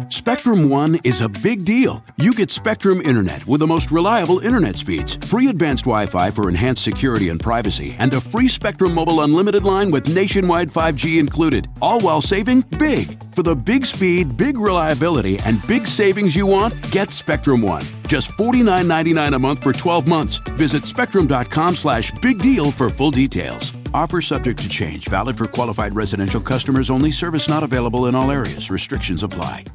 Spectrum One is a big deal. You get Spectrum Internet with the most reliable internet speeds, free advanced Wi-Fi for enhanced security and privacy, and a free Spectrum Mobile Unlimited line with nationwide 5G included, all while saving big. For the big speed, big reliability, and big savings you want, get Spectrum One. Just $49.99 a month for 12 months. Visit spectrum.com/big deal for full details. Offer subject to change. Valid for qualified residential customers only. Service not available in all areas. Restrictions apply.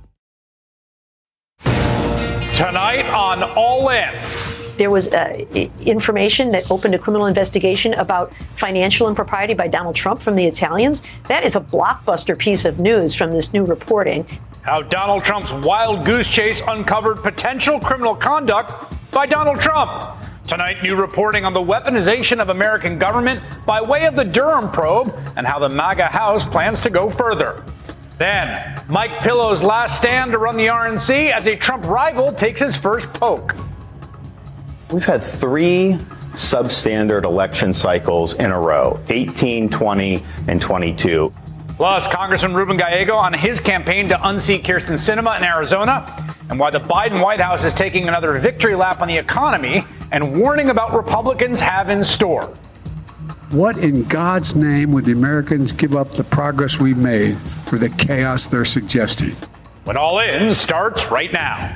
Tonight on All In. There was information that opened a criminal investigation about financial impropriety by Donald Trump from the Italians. That is a blockbuster piece of news from this new reporting. How Donald Trump's wild goose chase uncovered potential criminal conduct by Donald Trump. Tonight, new reporting on the weaponization of American government by way of the Durham probe and how the MAGA House plans to go further. Then, Mike Pillow's last stand to run the RNC as a Trump rival takes his first poke. We've had 3 substandard election cycles in a row, 18, 20, and 22. Plus, Congressman Ruben Gallego on his campaign to unseat Kyrsten Sinema in Arizona, and why the Biden White House is taking another victory lap on the economy and warning about Republicans have in store. What in God's name would the Americans give up the progress we've made for the chaos they're suggesting? When All In starts right now.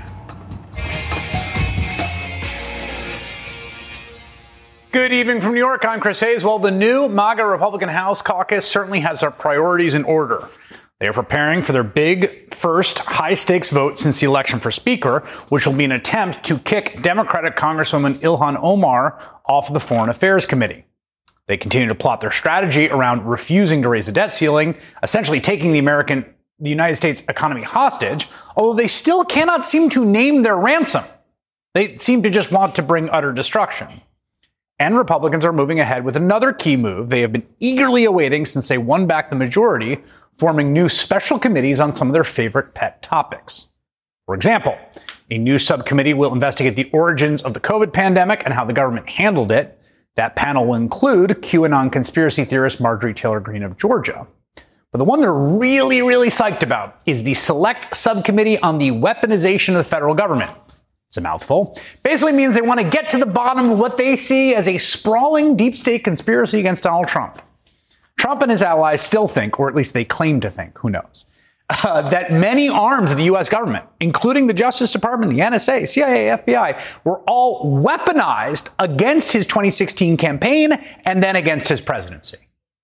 Good evening from New York. I'm Chris Hayes. Well, the new MAGA Republican House caucus certainly has their priorities in order. They are preparing for their big first high-stakes vote since the election for Speaker, which will be an attempt to kick Democratic Congresswoman Ilhan Omar off of the Foreign Affairs Committee. They continue to plot their strategy around refusing to raise the debt ceiling, essentially taking the United States economy hostage, although they still cannot seem to name their ransom. They seem to just want to bring utter destruction. And Republicans are moving ahead with another key move they have been eagerly awaiting since they won back the majority, forming new special committees on some of their favorite pet topics. For example, a new subcommittee will investigate the origins of the COVID pandemic and how the government handled it. That panel will include QAnon conspiracy theorist Marjorie Taylor Greene of Georgia. But the one they're really psyched about is the Select Subcommittee on the Weaponization of the Federal Government. It's a mouthful. Basically means they want to get to the bottom of what they see as a sprawling deep state conspiracy against Donald Trump. Trump and his allies still think, or at least they claim to think, who knows, that many arms of the U.S. government, including the Justice Department, the NSA, CIA, FBI, were all weaponized against his 2016 campaign and then against his presidency.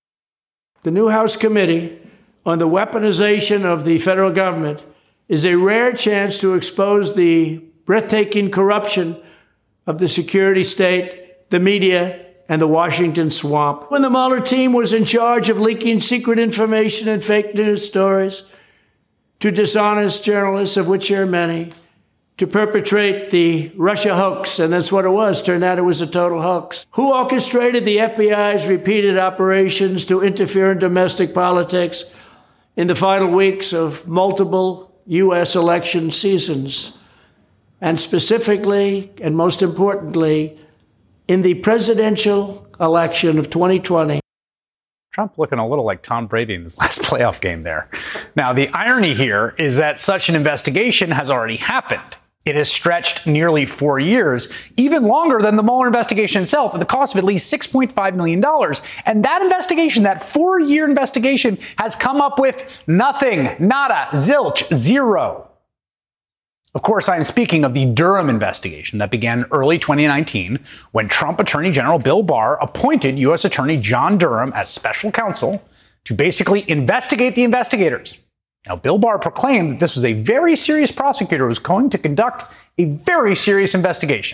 The new House Committee on the Weaponization of the Federal Government is a rare chance to expose the breathtaking corruption of the security state, the media, and the Washington swamp. When the Mueller team was in charge of leaking secret information and fake news stories to dishonest journalists, of which there are many, to perpetrate the Russia hoax, and that's what it was. Turned out it was a total hoax. Who orchestrated the FBI's repeated operations to interfere in domestic politics in the final weeks of multiple U.S. election seasons? And specifically, and most importantly, in the presidential election of 2020. Trump looking a little like Tom Brady in his last playoff game there. Now, the irony here is that such an investigation has already happened. It has stretched nearly 4 years, even longer than the Mueller investigation itself, at the cost of at least $6.5 million. And that investigation, that 4-year investigation, has come up with nothing, nada, zilch, zero. Of course, I am speaking of the Durham investigation that began in early 2019 when Trump Attorney General Bill Barr appointed U.S. Attorney John Durham as special counsel to basically investigate the investigators. Now, Bill Barr proclaimed that this was a very serious prosecutor who was going to conduct a very serious investigation.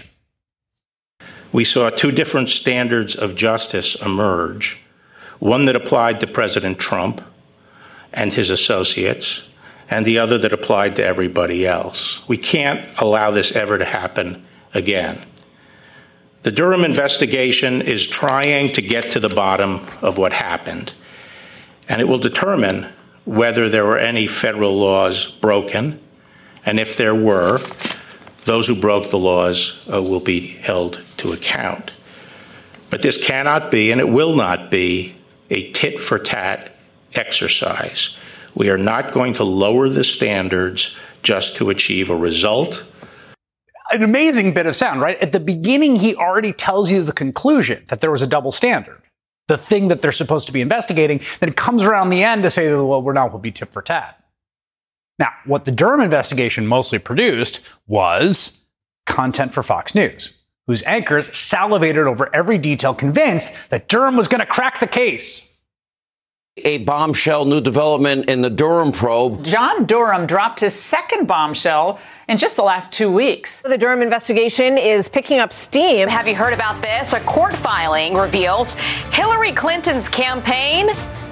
We saw 2 different standards of justice emerge, one that applied to President Trump and his associates, and the other that applied to everybody else. We can't allow this ever to happen again. The Durham investigation is trying to get to the bottom of what happened, and it will determine whether there were any federal laws broken, and if there were, those who broke the laws will be held to account. But this cannot be, and it will not be, a tit-for-tat exercise. We are not going to lower the standards just to achieve a result. An amazing bit of sound, right? At the beginning, he already tells you the conclusion that there was a double standard, the thing that they're supposed to be investigating. Then it comes around the end to say, well, we're not going to be tit for tat. Now, what the Durham investigation mostly produced was content for Fox News, whose anchors salivated over every detail, convinced that Durham was going to crack the case. A bombshell new development in the Durham probe. John Durham dropped his second bombshell in just the last 2 weeks. The Durham investigation is picking up steam. Have you heard about this? A court filing reveals Hillary Clinton's campaign,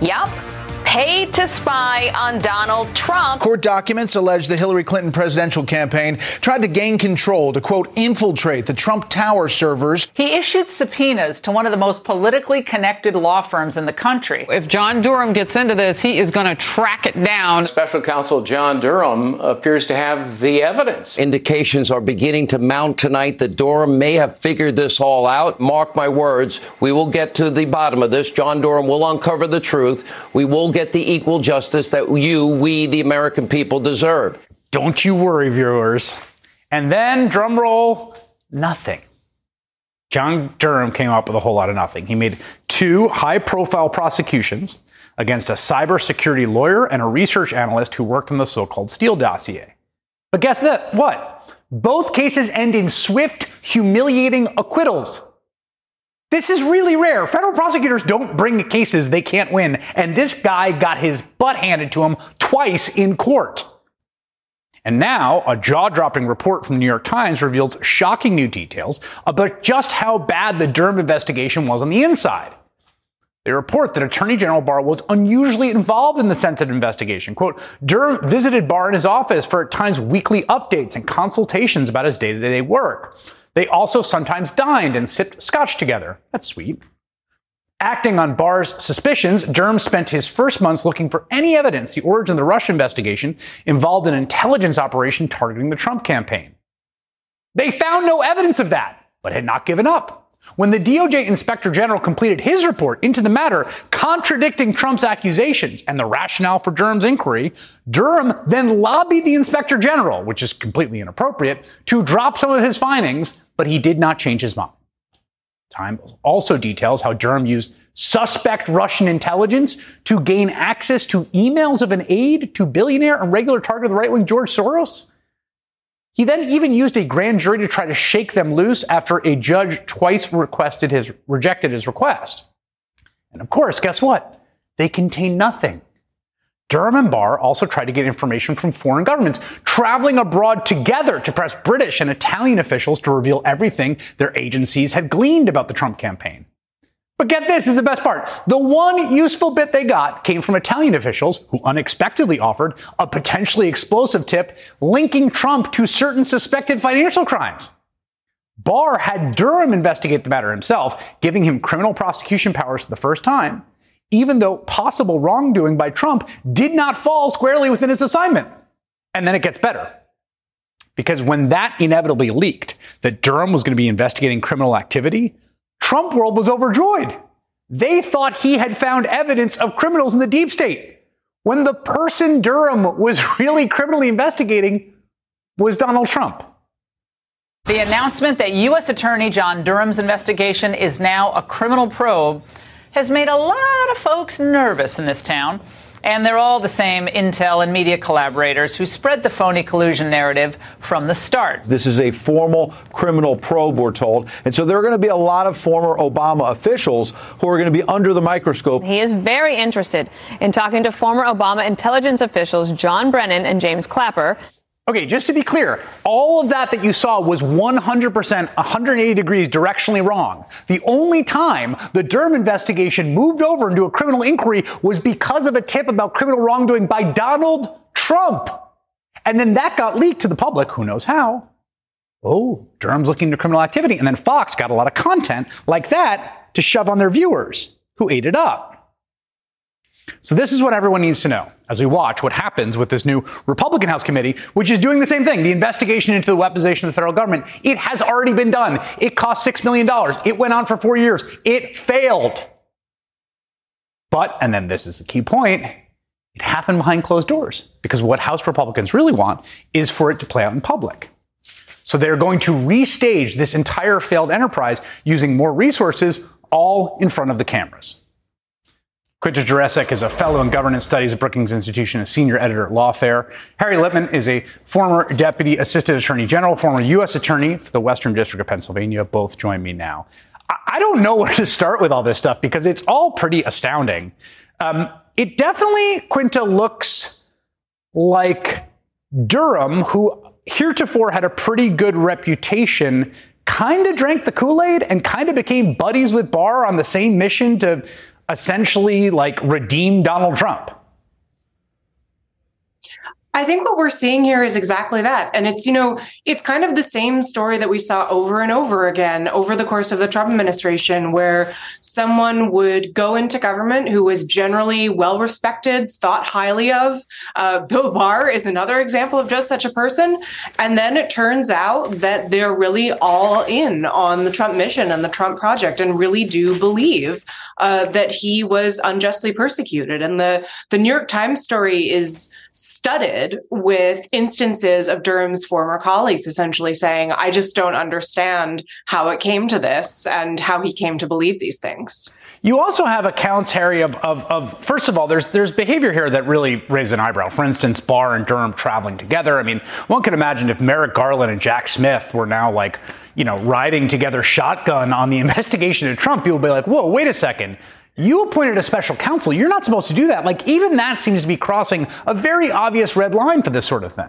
paid to spy on Donald Trump. Court documents allege the Hillary Clinton presidential campaign tried to gain control to, quote, infiltrate the Trump Tower servers. He issued subpoenas to one of the most politically connected law firms in the country. If John Durham gets into this, he is going to track it down. Special counsel John Durham appears to have the evidence. Indications are beginning to mount tonight that Durham may have figured this all out. Mark my words, we will get to the bottom of this. John Durham will uncover the truth. We will get the equal justice that we, the American people, deserve. Don't you worry, viewers. And then, drum roll, nothing. John Durham came up with a whole lot of nothing. He made 2 high-profile prosecutions against a cybersecurity lawyer and a research analyst who worked on the so-called Steele dossier. But guess that? What? Both cases end in swift, humiliating acquittals. This is really rare. Federal prosecutors don't bring cases they can't win, and this guy got his butt handed to him twice in court. And now, a jaw-dropping report from the New York Times reveals shocking new details about just how bad the Durham investigation was on the inside. They report that Attorney General Barr was unusually involved in the sensitive investigation. Quote, Durham visited Barr in his office for at times weekly updates and consultations about his day-to-day work. They also sometimes dined and sipped scotch together. That's sweet. Acting on Barr's suspicions, Durham spent his first months looking for any evidence the origin of the Russia investigation involved an intelligence operation targeting the Trump campaign. They found no evidence of that, but had not given up. When the DOJ Inspector General completed his report into the matter, contradicting Trump's accusations and the rationale for Durham's inquiry, Durham then lobbied the Inspector General, which is completely inappropriate, to drop some of his findings, but he did not change his mind. Time also details how Durham used suspect Russian intelligence to gain access to emails of an aide to billionaire and regular target of the right-wing George Soros. He then even used a grand jury to try to shake them loose after a judge twice rejected his request. And of course, guess what? They contain nothing. Durham and Barr also tried to get information from foreign governments, traveling abroad together to press British and Italian officials to reveal everything their agencies had gleaned about the Trump campaign. But get this is the best part. The one useful bit they got came from Italian officials who unexpectedly offered a potentially explosive tip linking Trump to certain suspected financial crimes. Barr had Durham investigate the matter himself, giving him criminal prosecution powers for the first time, even though possible wrongdoing by Trump did not fall squarely within his assignment. And then it gets better. Because when that inevitably leaked that Durham was going to be investigating criminal activity, Trump world was overjoyed. They thought he had found evidence of criminals in the deep state, when the person Durham was really criminally investigating was Donald Trump. The announcement that U.S. Attorney John Durham's investigation is now a criminal probe has made a lot of folks nervous in this town. And they're all the same intel and media collaborators who spread the phony collusion narrative from the start. This is a formal criminal probe, we're told. And so there are going to be a lot of former Obama officials who are going to be under the microscope. He is very interested in talking to former Obama intelligence officials John Brennan and James Clapper. Okay, just to be clear, all of that you saw was 100%, 180 degrees directionally wrong. The only time the Durham investigation moved over into a criminal inquiry was because of a tip about criminal wrongdoing by Donald Trump. And then that got leaked to the public, who knows how. Oh, Durham's looking into criminal activity. And then Fox got a lot of content like that to shove on their viewers, who ate it up. So this is what everyone needs to know as we watch what happens with this new Republican House committee, which is doing the same thing. The investigation into the weaponization of the federal government. It has already been done. It cost $6 million. It went on for 4 years. It failed. But, and then this is the key point, It happened behind closed doors because what House Republicans really want is for it to play out in public. So they're going to restage this entire failed enterprise using more resources, all in front of the cameras. Quinta Jurecic is a fellow in governance studies at Brookings Institution, a senior editor at Lawfare. Harry Litman is a former deputy assistant attorney general, former U.S. attorney for the Western District of Pennsylvania. Both join me now. I don't know where to start with all this stuff because it's all pretty astounding. It definitely, Quinta, looks like Durham, who heretofore had a pretty good reputation, kind of drank the Kool-Aid and kind of became buddies with Barr on the same mission to essentially redeem Donald Trump. I think what we're seeing here is exactly that. And it's kind of the same story that we saw over and over again over the course of the Trump administration, where someone would go into government who was generally well-respected, thought highly of. Bill Barr is another example of just such a person. And then it turns out that they're really all in on the Trump mission and the Trump project and really do believe that he was unjustly persecuted. And the New York Times story is studded with instances of Durham's former colleagues essentially saying, I just don't understand how it came to this and how he came to believe these things. You also have accounts, Harry, of first of all, there's behavior here that really raised an eyebrow. For instance, Barr and Durham traveling together. I mean, one can imagine if Merrick Garland and Jack Smith were now riding together shotgun on the investigation of Trump, people would be like, whoa, wait a second. You appointed a special counsel. You're not supposed to do that. Even that seems to be crossing a very obvious red line for this sort of thing.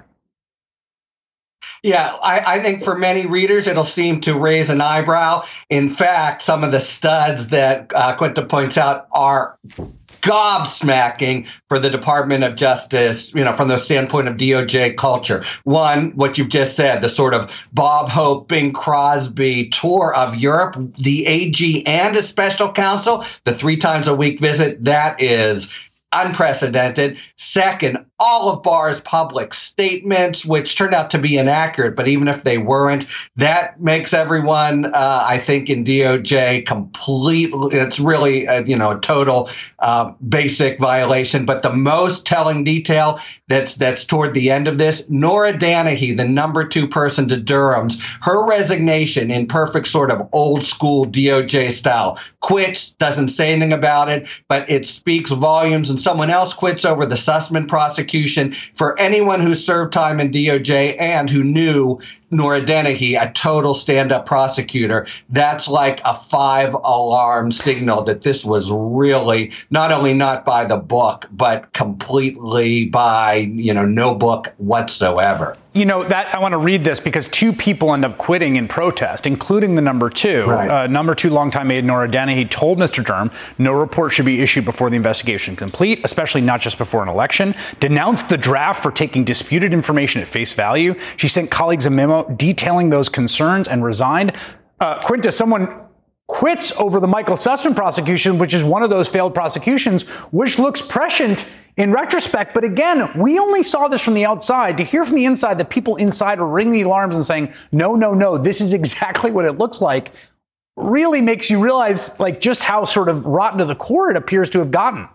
Yeah, I think for many readers, it'll seem to raise an eyebrow. In fact, some of the studs that Quinta points out are gobsmacking for the Department of Justice, from the standpoint of DOJ culture. One, what you've just said, the sort of Bob Hope, Bing Crosby tour of Europe, the AG and a special counsel, the 3 times a week visit, that is unprecedented. Second, all of Barr's public statements, which turned out to be inaccurate, but even if they weren't, that makes everyone, I think, in DOJ completely, it's really, a total basic violation. But the most telling detail that's toward the end of this, Nora Danahy, the number 2 person to Durham's, her resignation in perfect sort of old school DOJ style, quits, doesn't say anything about it, but it speaks volumes, and someone else quits over the Sussman prosecution. For anyone who served time in DOJ and who knew Nora Danahy, a total stand-up prosecutor, that's like a 5-alarm signal that this was really not only not by the book, but completely by, no book whatsoever. That I want to read this because 2 people end up quitting in protest, including the number 2. Right. Number 2 longtime aide Nora Danahy told Mr. Durham no report should be issued before the investigation complete, especially not just before an election. Denounced the draft for taking disputed information at face value. She sent colleagues a memo detailing those concerns and resigned. Quinta, someone quits over the Michael Sussman prosecution, which is one of those failed prosecutions, which looks prescient in retrospect. But again, we only saw this from the outside. To hear from the inside that people inside are ringing the alarms and saying, no, this is exactly what it looks like, really makes you realize just how sort of rotten to the core it appears to have gotten.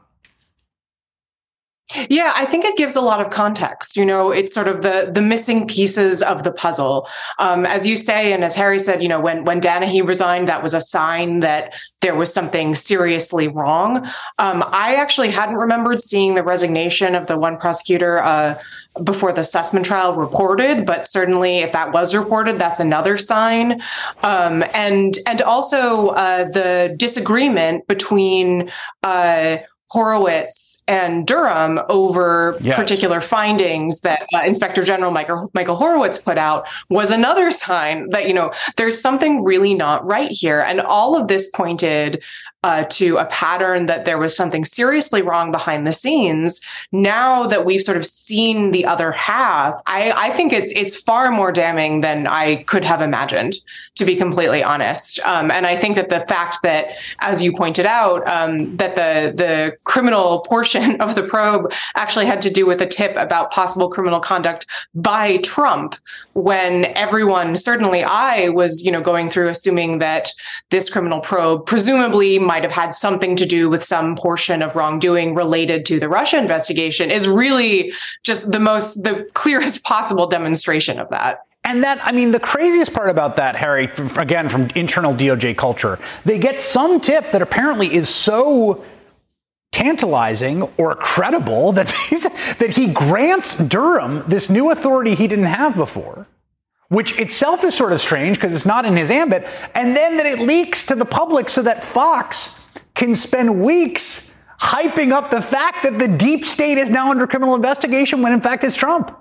Yeah, I think it gives a lot of context. It's sort of the missing pieces of the puzzle. As you say, and as Harry said, when Danahy resigned, that was a sign that there was something seriously wrong. I actually hadn't remembered seeing the resignation of the one prosecutor before the Sussman trial reported, but certainly if that was reported, that's another sign. And also the disagreement between Horowitz and Durham over particular findings that Inspector General Michael Horowitz put out was another sign that, there's something really not right here. And all of this pointed to a pattern that there was something seriously wrong behind the scenes. Now that we've sort of seen the other half, I think it's far more damning than I could have imagined, to be completely honest. And I think that the fact that, as you pointed out, that the criminal portion of the probe actually had to do with a tip about possible criminal conduct by Trump, when everyone, certainly I, was, going through assuming that this criminal probe presumably might have had something to do with some portion of wrongdoing related to the Russia investigation, is really just the clearest possible demonstration of that. And the craziest part about that, Harry, again, from internal DOJ culture, they get some tip that apparently is so tantalizing or credible that he grants Durham this new authority he didn't have before, which itself is sort of strange because it's not in his ambit, and then that it leaks to the public so that Fox can spend weeks hyping up the fact that the deep state is now under criminal investigation when in fact it's Trump.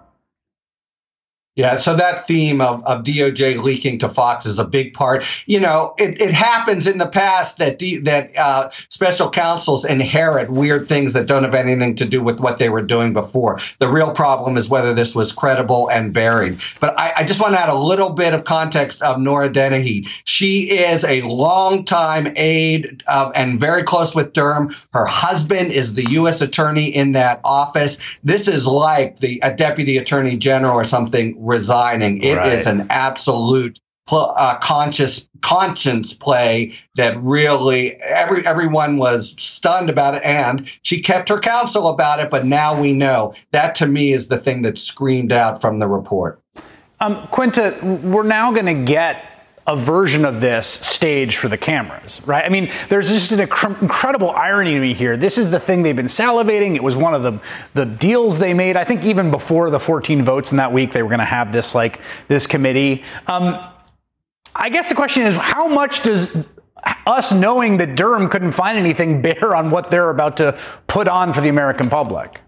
Yeah, so that theme of DOJ leaking to Fox is a big part. It happens in the past that special counsels inherit weird things that don't have anything to do with what they were doing before. The real problem is whether this was credible and buried. But I just want to add a little bit of context of Nora Dennehy. She is a longtime aide and very close with Durham. Her husband is the U.S. attorney in that office. This is like a deputy attorney general or something resigning. It is an absolute conscience play that really everyone was stunned about it, and she kept her counsel about it. But now we know. That to me is the thing that screamed out from the report. Quinta, we're now going to get a version of this staged for the cameras, right? I mean, there's just an incredible irony to me here. This is the thing they've been salivating. It was one of the deals they made. I think even before the 14 votes in that week, they were going to have this committee. I guess the question is, how much does us knowing that Durham couldn't find anything bear on what they're about to put on for the American public?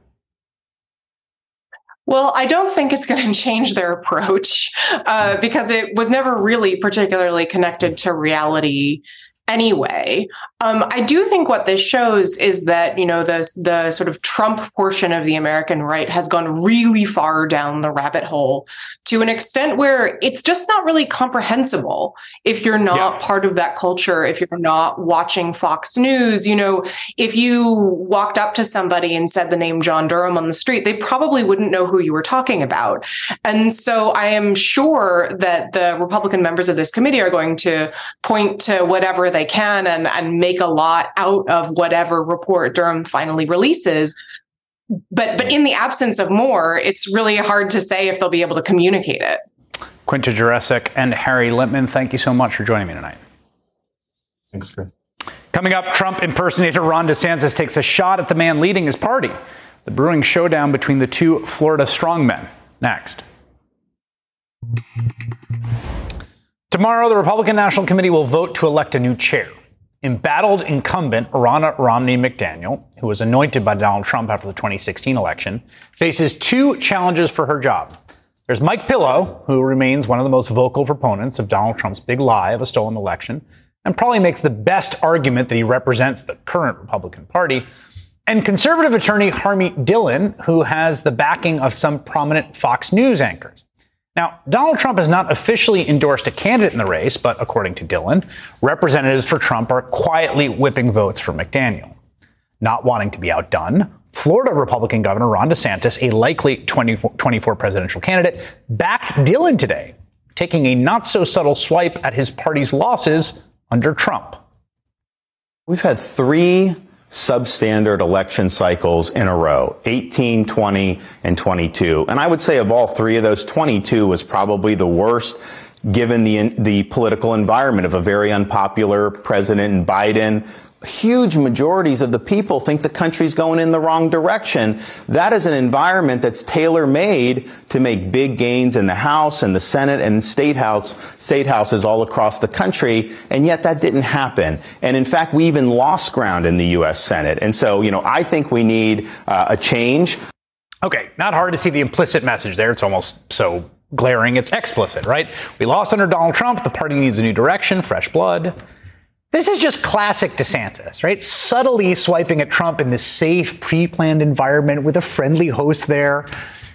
Well, I don't think it's going to change their approach because it was never really particularly connected to reality anyway. I do think what this shows is that, the sort of Trump portion of the American right has gone really far down the rabbit hole to an extent where it's just not really comprehensible if you're not part of that culture, if you're not watching Fox News. If you walked up to somebody and said the name John Durham on the street, they probably wouldn't know who you were talking about. And so I am sure that the Republican members of this committee are going to point to whatever they can and make a lot out of whatever report Durham finally releases. But in the absence of more, it's really hard to say if they'll be able to communicate it. Quinta Jurecic and Harry Litman, thank you so much for joining me tonight. Thanks, Chris. Coming up, Trump impersonator Ron DeSantis takes a shot at the man leading his party. The brewing showdown between the two Florida strongmen. Next. Tomorrow, the Republican National Committee will vote to elect a new chair. Embattled incumbent Ronna Romney McDaniel, who was anointed by Donald Trump after the 2016 election, faces two challenges for her job. There's Mike Pillow, who remains one of the most vocal proponents of Donald Trump's big lie of a stolen election, and probably makes the best argument that he represents the current Republican Party. And conservative attorney Harmeet Dillon, who has the backing of some prominent Fox News anchors. Now, Donald Trump has not officially endorsed a candidate in the race, but according to Dillon, representatives for Trump are quietly whipping votes for McDaniel. Not wanting to be outdone, Florida Republican Governor Ron DeSantis, a likely 2024 presidential candidate, backed Dillon today, taking a not-so-subtle swipe at his party's losses under Trump. We've had three substandard election cycles in a row, 18, 20, and 22. And I would say of all three of those, 22 was probably the worst given the political environment of a very unpopular president in Biden. Huge majorities of the people think the country's going in the wrong direction. That is an environment that's tailor-made to make big gains in the House and the Senate and state houses all across the country. And yet that didn't happen. And in fact, we even lost ground in the U.S. Senate. And so, I think we need a change. Okay, not hard to see the implicit message there. It's almost so glaring, it's explicit, right? We lost under Donald Trump. The party needs a new direction, fresh blood. This is just classic DeSantis, right? Subtly swiping at Trump in this safe, pre-planned environment with a friendly host there.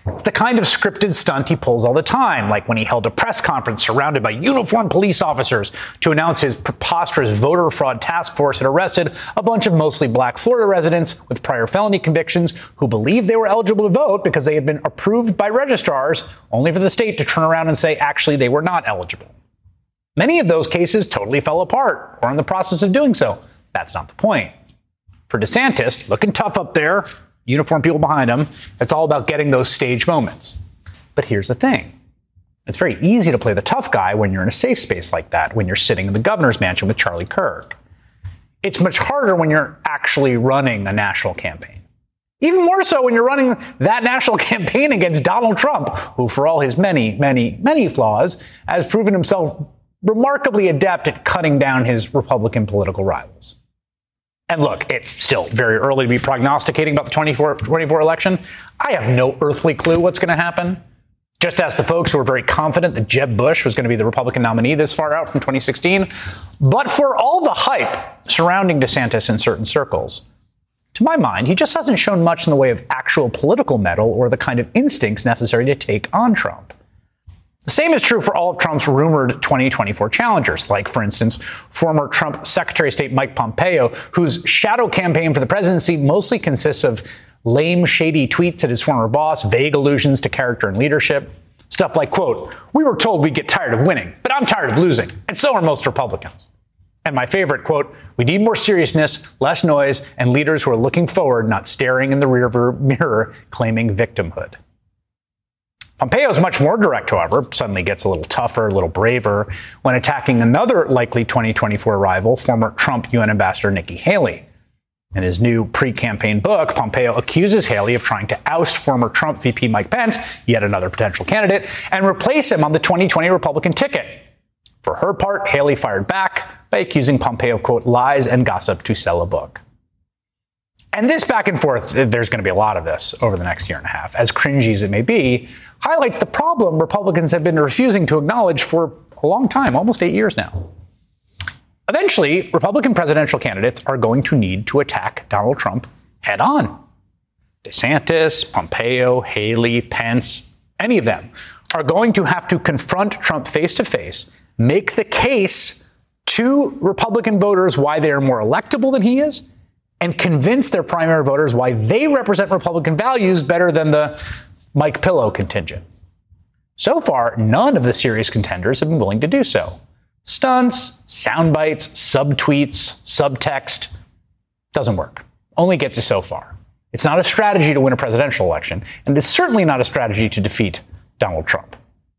It's the kind of scripted stunt he pulls all the time, like when he held a press conference surrounded by uniformed police officers to announce his preposterous voter fraud task force had arrested a bunch of mostly black Florida residents with prior felony convictions who believed they were eligible to vote because they had been approved by registrars, only for the state to turn around and say actually they were not eligible. Many of those cases totally fell apart, or in the process of doing so. That's not the point. For DeSantis, looking tough up there, uniformed people behind him, it's all about getting those stage moments. But here's the thing. It's very easy to play the tough guy when you're in a safe space like that, when you're sitting in the governor's mansion with Charlie Kirk. It's much harder when you're actually running a national campaign. Even more so when you're running that national campaign against Donald Trump, who, for all his many, many, many flaws, has proven himself remarkably adept at cutting down his Republican political rivals. And look, it's still very early to be prognosticating about the 2024 election. I have no earthly clue what's going to happen. Just ask the folks who are very confident that Jeb Bush was going to be the Republican nominee this far out from 2016. But for all the hype surrounding DeSantis in certain circles, to my mind, he just hasn't shown much in the way of actual political mettle or the kind of instincts necessary to take on Trump. The same is true for all of Trump's rumored 2024 challengers, like, for instance, former Trump Secretary of State Mike Pompeo, whose shadow campaign for the presidency mostly consists of lame, shady tweets at his former boss, vague allusions to character and leadership. Stuff like, quote, "We were told we'd get tired of winning, but I'm tired of losing, and so are most Republicans." And my favorite, quote, "We need more seriousness, less noise, and leaders who are looking forward, not staring in the rearview mirror, claiming victimhood." Pompeo is much more direct, however, suddenly gets a little tougher, a little braver, when attacking another likely 2024 rival, former Trump UN Ambassador Nikki Haley. In his new pre-campaign book, Pompeo accuses Haley of trying to oust former Trump VP Mike Pence, yet another potential candidate, and replace him on the 2020 Republican ticket. For her part, Haley fired back by accusing Pompeo of, quote, "lies and gossip to sell a book." And this back and forth, there's going to be a lot of this over the next year and a half, as cringy as it may be, highlights the problem Republicans have been refusing to acknowledge for a long time, almost 8 years now. Eventually, Republican presidential candidates are going to need to attack Donald Trump head on. DeSantis, Pompeo, Haley, Pence, any of them are going to have to confront Trump face to face, make the case to Republican voters why they are more electable than he is, and convince their primary voters why they represent Republican values better than the Mike Pillow contingent. So far, none of the serious contenders have been willing to do so. Stunts, sound bites, subtweets, subtext doesn't work. Only gets you so far. It's not a strategy to win a presidential election, and it's certainly not a strategy to defeat Donald Trump.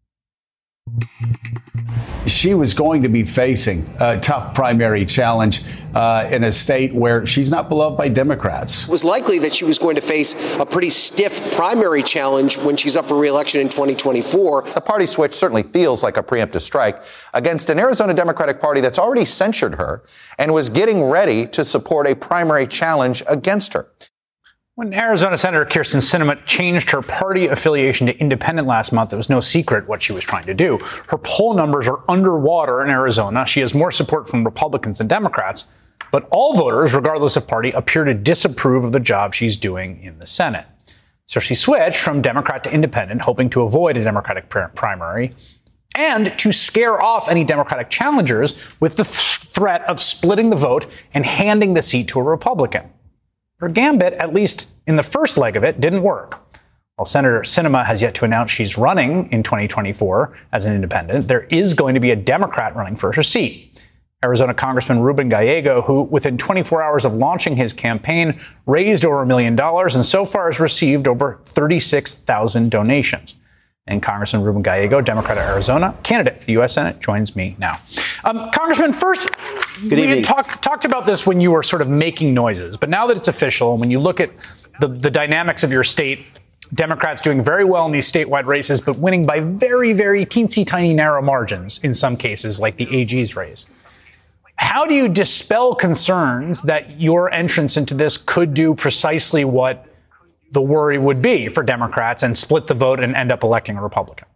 She was going to be facing a tough primary challenge in a state where she's not beloved by Democrats. It was likely that she was going to face a pretty stiff primary challenge when she's up for re-election in 2024. The party switch certainly feels like a preemptive strike against an Arizona Democratic Party that's already censured her and was getting ready to support a primary challenge against her. When Arizona Senator Kyrsten Sinema changed her party affiliation to independent last month, it was no secret what she was trying to do. Her poll numbers are underwater in Arizona. She has more support from Republicans than Democrats, but all voters, regardless of party, appear to disapprove of the job she's doing in the Senate. So she switched from Democrat to independent, hoping to avoid a Democratic primary and to scare off any Democratic challengers with the threat of splitting the vote and handing the seat to a Republican. Her gambit, at least in the first leg of it, didn't work. While Senator Sinema has yet to announce she's running in 2024 as an independent, there is going to be a Democrat running for her seat. Arizona Congressman Ruben Gallego, who within 24 hours of launching his campaign raised over $1 million and so far has received over 36,000 donations. And Congressman Ruben Gallego, Democrat of Arizona, candidate for the U.S. Senate, joins me now. Congressman, first, we had talked about this when you were sort of making noises, but now that it's official, and when you look at the dynamics of your state, Democrats doing very well in these statewide races, but winning by very, very teensy tiny narrow margins in some cases, like the AG's race. How do you dispel concerns that your entrance into this could do precisely what the worry would be for Democrats and split the vote and end up electing a Republican?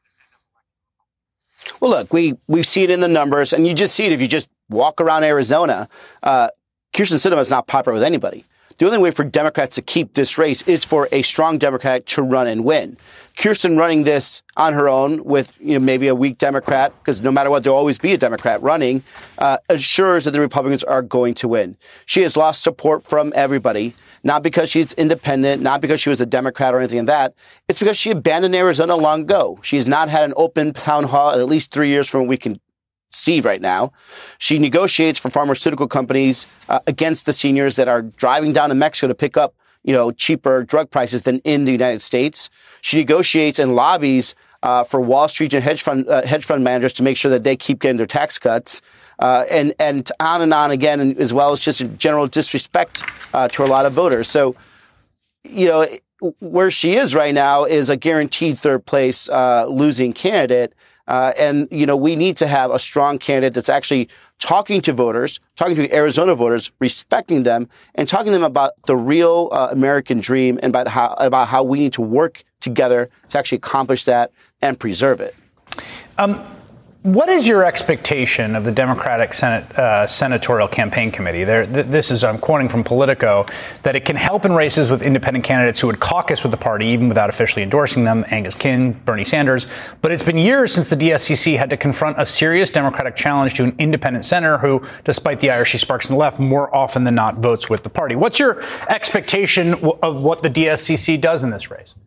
Well, look, we see it in the numbers, and you just see it if you just walk around Arizona. Kyrsten Sinema is not popular with anybody. The only way for Democrats to keep this race is for a strong Democrat to run and win. Kirsten running this on her own with maybe a weak Democrat, because no matter what, there'll always be a Democrat running, assures that the Republicans are going to win. She has lost support from everybody, not because she's independent, not because she was a Democrat or anything like that. It's because she abandoned Arizona long ago. She's not had an open town hall in at least 3 years from what we can see right now. She negotiates for pharmaceutical companies against the seniors that are driving down to Mexico to pick up cheaper drug prices than in the United States. She negotiates and lobbies for Wall Street and hedge fund managers to make sure that they keep getting their tax cuts, and on and on again, as well as just a general disrespect to a lot of voters. So, where she is right now is a guaranteed third place losing candidate. And we need to have a strong candidate that's actually talking to voters, talking to Arizona voters, respecting them, and talking to them about the real American dream and about how we need to work together to actually accomplish that and preserve it. What is your expectation of the Democratic Senatorial Campaign Committee? This is, I'm quoting from Politico, that it can help in races with independent candidates who would caucus with the party even without officially endorsing them, Angus Kinn, Bernie Sanders. But it's been years since the DSCC had to confront a serious Democratic challenge to an independent senator who, despite the Irish sparks on the left, more often than not votes with the party. What's your expectation of what the DSCC does in this race?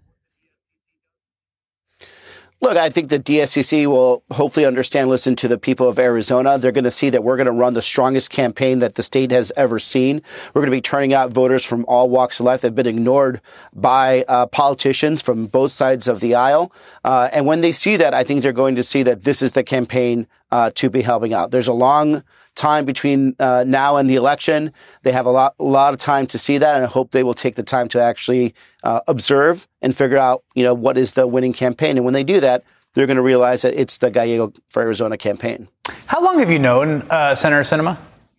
Look, I think the DSCC will hopefully listen to the people of Arizona. They're going to see that we're going to run the strongest campaign that the state has ever seen. We're going to be turning out voters from all walks of life that have been ignored by politicians from both sides of the aisle. And when they see that, I think they're going to see that this is the campaign to be helping out. There's a long time between now and the election. They have a lot of time to see that, and I hope they will take the time to actually observe and figure out, what is the winning campaign. And when they do that, they're going to realize that it's the Gallego for Arizona campaign. How long have you known Senator Sinema?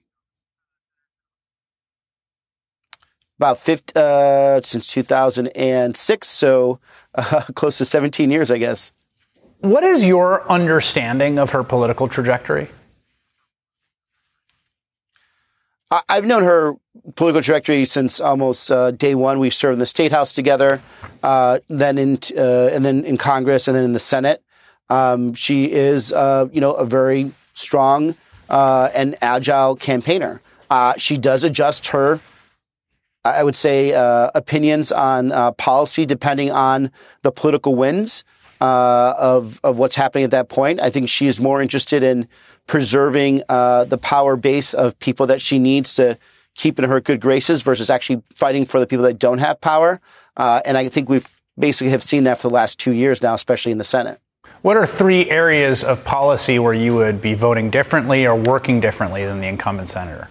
About since 2006, so close to 17 years, I guess. What is your understanding of her political trajectory? I've known her political trajectory since almost day one. We served in the State House together, and then in Congress, and then in the Senate. She is, a very strong and agile campaigner. She does adjust her, I would say, opinions on policy depending on the political winds of what's happening at that point. I think she is more interested in preserving the power base of people that she needs to keep in her good graces versus actually fighting for the people that don't have power. And I think we've basically have seen that for the last 2 years now, especially in the Senate. What are 3 areas of policy where you would be voting differently or working differently than the incumbent senator?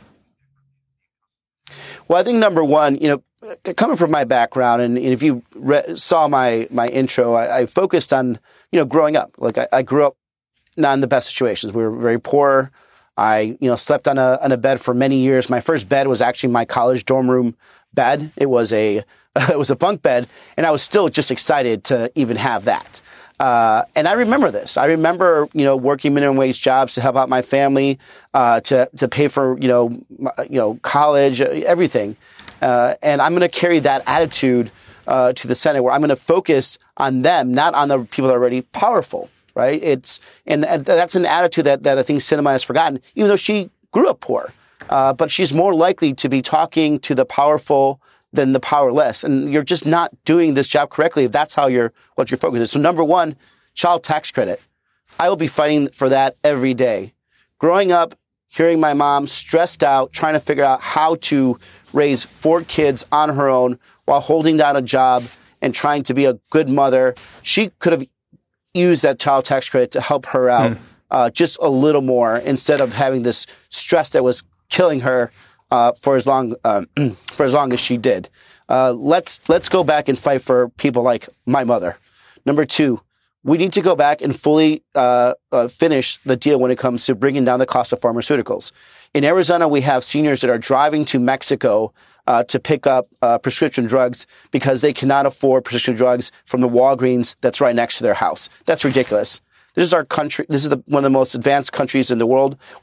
Well, I think number one, coming from my background, and if you saw my intro, I focused on, growing up. Like I grew up not in the best situations. We were very poor. I, slept on a bed for many years. My first bed was actually my college dorm room bed. It was a bunk bed, and I was still just excited to even have that. And I remember this. I remember, working minimum wage jobs to help out my family, to pay for, college, everything. And I'm going to carry that attitude to the Senate, where I'm going to focus on them, not on the people that are already powerful. Right? And that's an attitude that I think Sinema has forgotten, even though she grew up poor. But she's more likely to be talking to the powerful than the powerless. And you're just not doing this job correctly if that's what your focus is. So number one, child tax credit. I will be fighting for that every day. Growing up, hearing my mom stressed out, trying to figure out how to raise 4 kids on her own while holding down a job and trying to be a good mother. She could have used that child tax credit to help her out just a little more, instead of having this stress that was killing her for as long as she did. Let's go back and fight for people like my mother. Number 2, we need to go back and fully finish the deal when it comes to bringing down the cost of pharmaceuticals. In Arizona, we have seniors that are driving to Mexico to pick up prescription drugs because they cannot afford prescription drugs from the Walgreens that's right next to their house. That's ridiculous. This is our country. This is one of the most advanced countries in the world, one of the most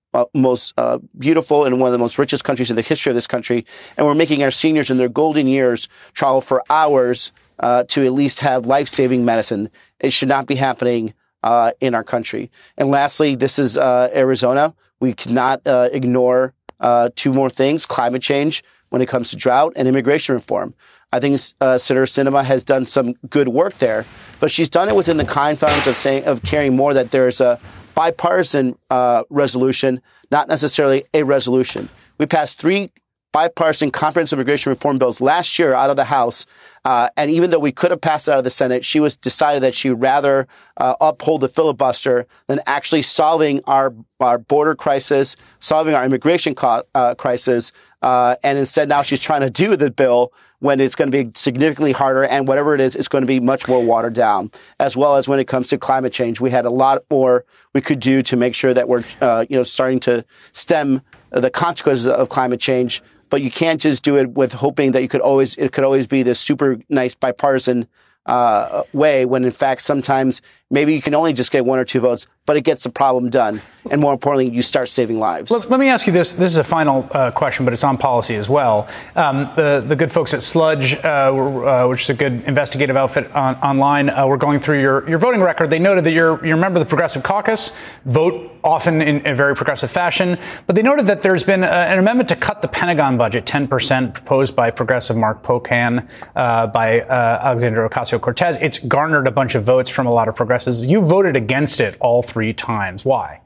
most beautiful and one of the most richest countries in the history of this country. And we're making our seniors in their golden years travel for hours to at least have life-saving medicine. It should not be happening in our country. And lastly, this is Arizona. We cannot ignore two more things: climate change when it comes to drought and immigration reform. I think Senator Sinema has done some good work there, but she's done it within the confines of caring more that there's a bipartisan resolution, not necessarily a resolution. We passed 3 bipartisan comprehensive immigration reform bills last year out of the House. And even though we could have passed it out of the Senate, she decided that she would rather uphold the filibuster than actually solving our border crisis, solving our immigration crisis. And instead now she's trying to do the bill when it's going to be significantly harder. And whatever it is, it's going to be much more watered down, as well as when it comes to climate change. We had a lot more we could do to make sure that we're, starting to stem the consequences of climate change. But you can't just do it with hoping that it could always be this super nice bipartisan way, when in fact sometimes maybe you can only just get 1 or 2 votes, but it gets the problem done. And more importantly, you start saving lives. Let me ask you this. This is a final question, but it's on policy as well. The good folks at Sludge, which is a good investigative outfit online, were going through your voting record. They noted that you're a member of the Progressive Caucus, vote often in a very progressive fashion. But they noted that there's been an amendment to cut the Pentagon budget 10%, proposed by Progressive Mark Pocan, by Alexandria Ocasio-Cortez. It's garnered a bunch of votes from a lot of progressives. You voted against it all 3 times. Why?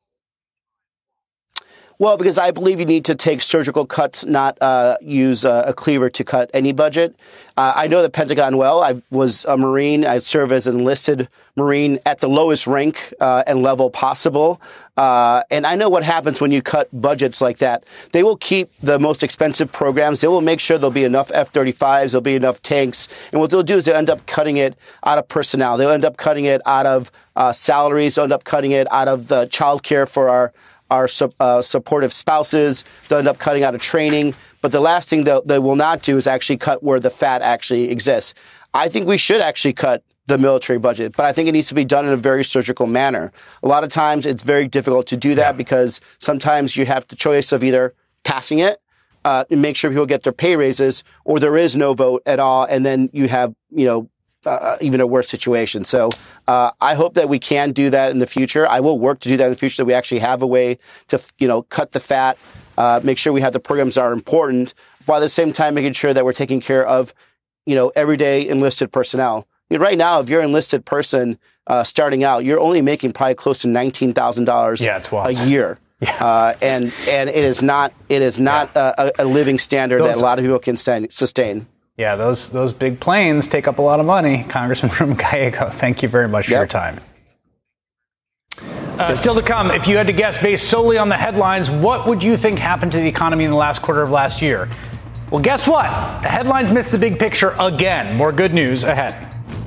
Well, because I believe you need to take surgical cuts, not use a cleaver to cut any budget. I know the Pentagon well. I was a Marine. I served as an enlisted Marine at the lowest rank and level possible. And I know what happens when you cut budgets like that. They will keep the most expensive programs. They will make sure there'll be enough F-35s, there'll be enough tanks. And what they'll do is they'll end up cutting it out of personnel. They'll end up cutting it out of salaries. They'll end up cutting it out of the child care for our supportive spouses. They'll end up cutting out of training. But the last thing they will not do is actually cut where the fat actually exists. I think we should actually cut the military budget, but I think it needs to be done in a very surgical manner. A lot of times it's very difficult to do that because sometimes you have the choice of either passing it and make sure people get their pay raises, or there is no vote at all, and then you have, even a worse situation. So I hope that we can do that in the future. I will work to do that in the future, that we actually have a way to, cut the fat, make sure we have the programs that are important, while at the same time making sure that we're taking care of, everyday enlisted personnel. Right now, if you're an enlisted person starting out, you're only making probably close to $19,000 a year. Yeah. And it is not a living standard that a lot of people can sustain. Yeah, those big planes take up a lot of money. Congressman from Gallego, thank you very much for your time. Still to come, if you had to guess based solely on the headlines, what would you think happened to the economy in the last quarter of last year? Well, guess what? The headlines missed the big picture again. More good news ahead.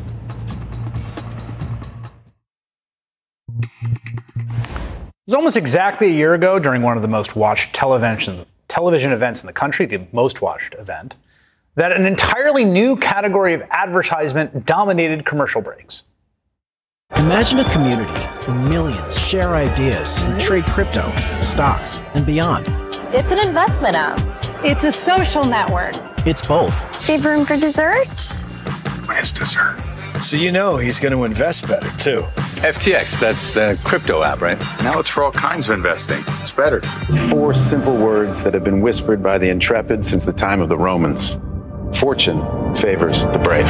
It was almost exactly a year ago, during one of the most watched television events in the country, the most watched event, that an entirely new category of advertisement dominated commercial breaks. Imagine a community where millions share ideas and trade crypto, stocks, and beyond. It's an investment app. It's a social network. It's both. Save room for dessert? Where's dessert? So he's going to invest better, too. FTX, that's the crypto app, right? Now it's for all kinds of investing. It's better. 4 simple words that have been whispered by the intrepid since the time of the Romans. Fortune favors the brave.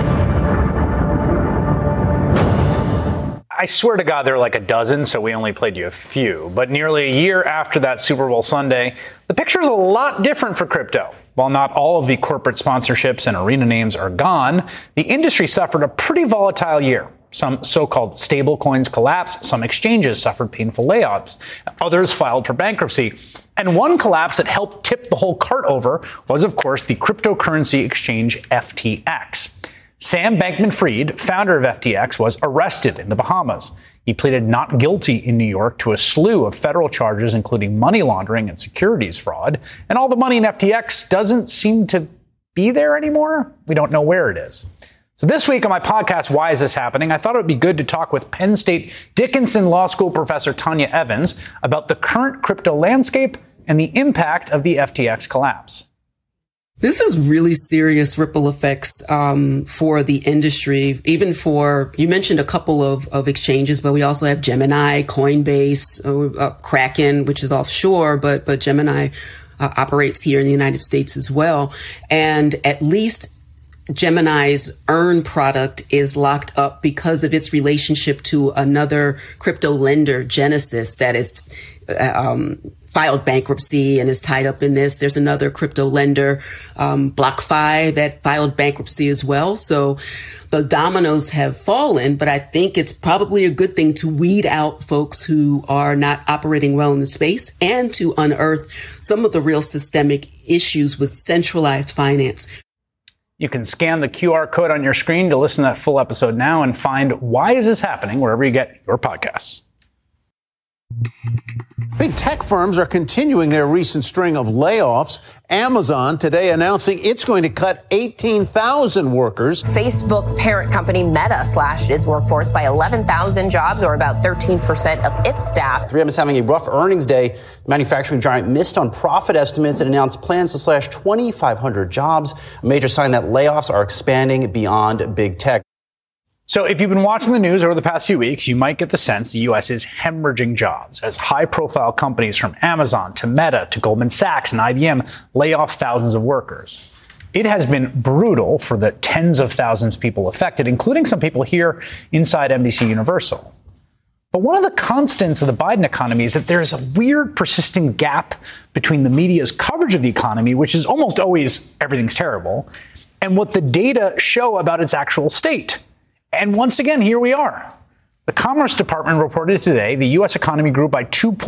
I swear to God, there are like a dozen, so we only played you a few. But nearly a year after that Super Bowl Sunday, the picture's a lot different for crypto. While not all of the corporate sponsorships and arena names are gone, the industry suffered a pretty volatile year. Some so-called stablecoins collapsed, some exchanges suffered painful layoffs, others filed for bankruptcy. And one collapse that helped tip the whole cart over was, of course, the cryptocurrency exchange FTX. Sam Bankman-Fried, founder of FTX, was arrested in the Bahamas. He pleaded not guilty in New York to a slew of federal charges, including money laundering and securities fraud. And all the money in FTX doesn't seem to be there anymore. We don't know where it is. So this week on my podcast, Why Is This Happening?, I thought it would be good to talk with Penn State Dickinson Law School professor Tanya Evans about the current crypto landscape and the impact of the FTX collapse. This is really serious ripple effects for the industry, even for, you mentioned a couple of exchanges, but we also have Gemini, Coinbase, Kraken, which is offshore, but Gemini operates here in the United States as well. And at least Gemini's Earn product is locked up because of its relationship to another crypto lender, Genesis, that is filed bankruptcy and is tied up in this. There's another crypto lender, BlockFi, that filed bankruptcy as well. So the dominoes have fallen, but I think it's probably a good thing to weed out folks who are not operating well in the space and to unearth some of the real systemic issues with centralized finance. You can scan the QR code on your screen to listen to that full episode now and find Why Is This Happening wherever you get your podcasts. Big tech firms are continuing their recent string of layoffs. Amazon today announcing it's going to cut 18,000 workers. Facebook parent company Meta slashed its workforce by 11,000 jobs, or about 13% of its staff. 3M is having a rough earnings day. The manufacturing giant missed on profit estimates and announced plans to slash 2,500 jobs, a major sign that layoffs are expanding beyond big tech. So if you've been watching the news over the past few weeks, you might get the sense the U.S. is hemorrhaging jobs as high-profile companies from Amazon to Meta to Goldman Sachs and IBM lay off thousands of workers. It has been brutal for the tens of thousands of people affected, including some people here inside NBC Universal. But one of the constants of the Biden economy is that there's a weird, persistent gap between the media's coverage of the economy, which is almost always everything's terrible, and what the data show about its actual state. And once again, here we are. The Commerce Department reported today the U.S. economy grew by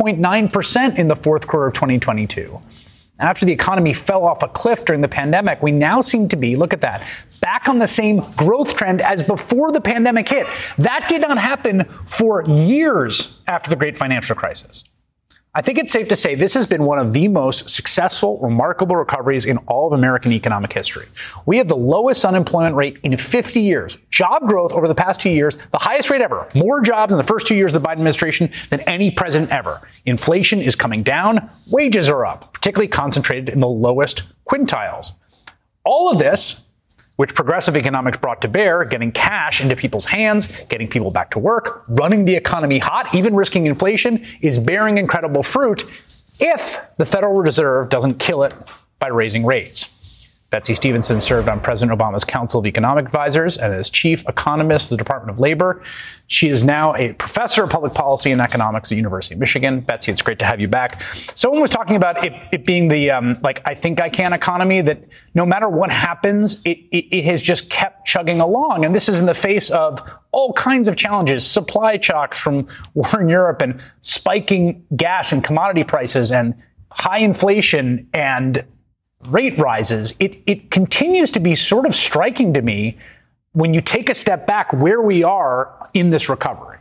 2.9% in the fourth quarter of 2022. After the economy fell off a cliff during the pandemic, we now seem to be, look at that, back on the same growth trend as before the pandemic hit. That did not happen for years after the great financial crisis. I think it's safe to say this has been one of the most successful, remarkable recoveries in all of American economic history. We have the lowest unemployment rate in 50 years. Job growth over the past 2 years, the highest rate ever. More jobs in the first 2 years of the Biden administration than any president ever. Inflation is coming down. Wages are up, particularly concentrated in the lowest quintiles. All of this, which progressive economics brought to bear, getting cash into people's hands, getting people back to work, running the economy hot, even risking inflation, is bearing incredible fruit if the Federal Reserve doesn't kill it by raising rates. Betsy Stevenson served on President Obama's Council of Economic Advisors and as chief economist of the Department of Labor. She is now a professor of public policy and economics at the University of Michigan. Betsy, it's great to have you back. Someone was talking about it being the, I think I can economy, that no matter what happens, it has just kept chugging along. And this is in the face of all kinds of challenges, supply shocks from war in Europe and spiking gas and commodity prices and high inflation and rate rises. It continues to be sort of striking to me when you take a step back where we are in this recovery.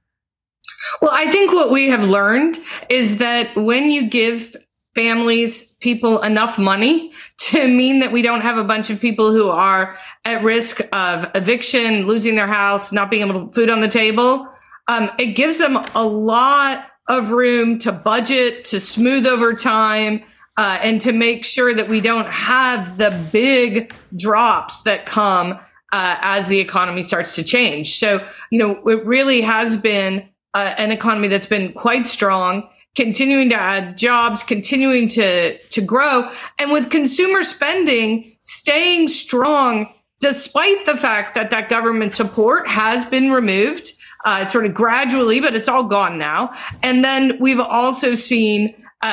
Well, I think what we have learned is that when you give families, people enough money to mean that we don't have a bunch of people who are at risk of eviction, losing their house, not being able to food on the table, it gives them a lot of room to budget, to smooth over time, and to make sure that we don't have the big drops that come as the economy starts to change. So, it really has been an economy that's been quite strong, continuing to add jobs, continuing to grow, and with consumer spending staying strong, despite the fact that government support has been removed, sort of gradually, but it's all gone now. And then we've also seen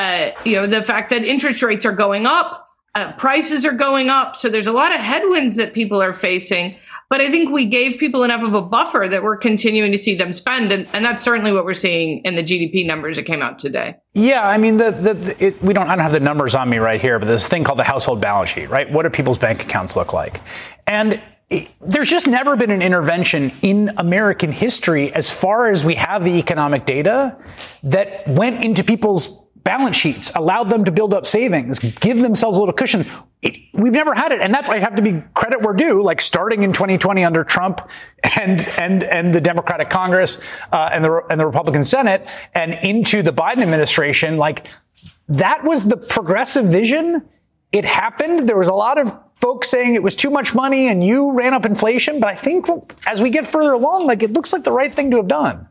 the fact that interest rates are going up, prices are going up. So there's a lot of headwinds that people are facing. But I think we gave people enough of a buffer that we're continuing to see them spend. And that's certainly what we're seeing in the GDP numbers that came out today. Yeah, I mean, I don't have the numbers on me right here, but there's this thing called the household balance sheet, right? What do people's bank accounts look like? And there's just never been an intervention in American history, as far as we have the economic data, that went into people's balance sheets, allowed them to build up savings, give themselves a little cushion. We've never had it. And that's, I have to be credit where due, like starting in 2020 under Trump and the Democratic Congress and the Republican Senate and into the Biden administration. Like, that was the progressive vision. It happened. There was a lot of folks saying it was too much money and you ran up inflation. But I think as we get further along, like, it looks like the right thing to have done.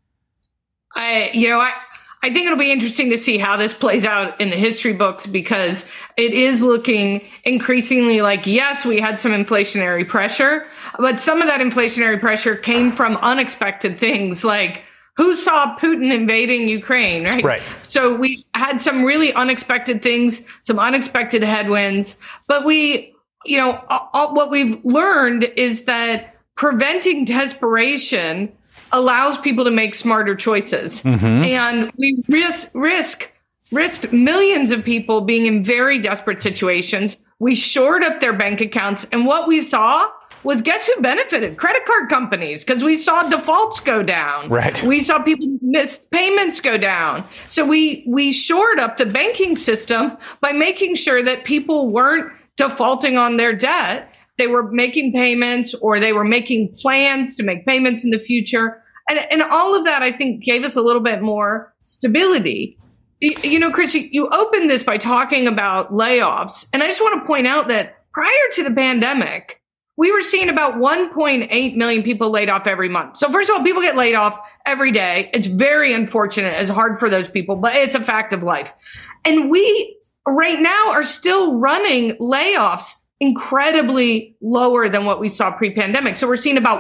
I think it'll be interesting to see how this plays out in the history books, because it is looking increasingly like, yes, we had some inflationary pressure, but some of that inflationary pressure came from unexpected things, like who saw Putin invading Ukraine, right? Right. So we had some really unexpected things, some unexpected headwinds, but what we've learned is that preventing desperation allows people to make smarter choices. Mm-hmm. And we risked millions of people being in very desperate situations. We shored up their bank accounts. And what we saw was, guess who benefited? Credit card companies, because we saw defaults go down. Right. We saw people miss payments go down. So we shored up the banking system by making sure that people weren't defaulting on their debt. They were making payments, or they were making plans to make payments in the future. And all of that, I think, gave us a little bit more stability. Chris, you opened this by talking about layoffs. And I just want to point out that prior to the pandemic, we were seeing about 1.8 million people laid off every month. So first of all, people get laid off every day. It's very unfortunate. It's hard for those people, but it's a fact of life. And we right now are still running layoffs incredibly lower than what we saw pre-pandemic. So we're seeing about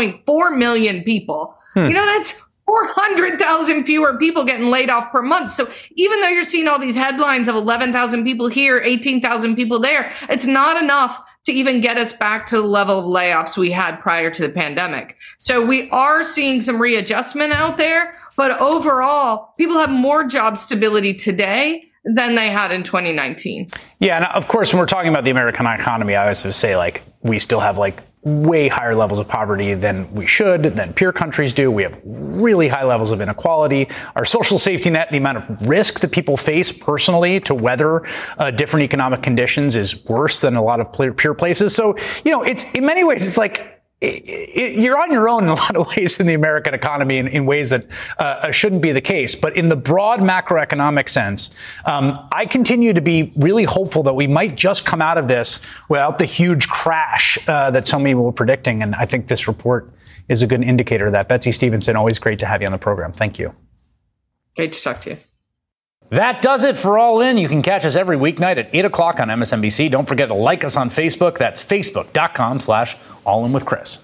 1.4 million people. That's 400,000 fewer people getting laid off per month. So even though you're seeing all these headlines of 11,000 people here, 18,000 people there, it's not enough to even get us back to the level of layoffs we had prior to the pandemic. So we are seeing some readjustment out there, but overall, people have more job stability today than they had in 2019. Yeah, and of course, when we're talking about the American economy, I always say, like, we still have like way higher levels of poverty than we should, than peer countries do. We have really high levels of inequality. Our social safety net, the amount of risk that people face personally to weather different economic conditions, is worse than a lot of peer places. So, it's in many ways, it's like, you're on your own in a lot of ways in the American economy in ways that shouldn't be the case. But in the broad macroeconomic sense, I continue to be really hopeful that we might just come out of this without the huge crash that so many were predicting. And I think this report is a good indicator of that. Betsy Stevenson, always great to have you on the program. Thank you. Great to talk to you. That does it for All In. You can catch us every weeknight at 8 o'clock on MSNBC. Don't forget to like us on Facebook. That's facebook.com/allinwithchris.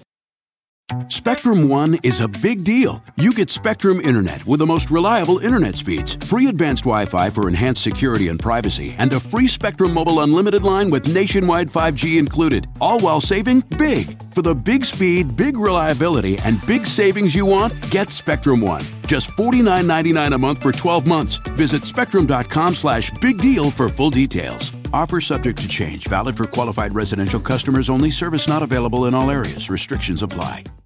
Spectrum One is a big deal. You get Spectrum Internet with the most reliable internet speeds, free advanced Wi-Fi for enhanced security and privacy, and a free Spectrum Mobile Unlimited line with nationwide 5G included, all while saving big. For the big speed, big reliability, and big savings you want, get Spectrum One. Just $49.99 a month for 12 months. Visit spectrum.com/big deal for full details. Offer subject to change. Valid for qualified residential customers only. Service not available in all areas. Restrictions apply.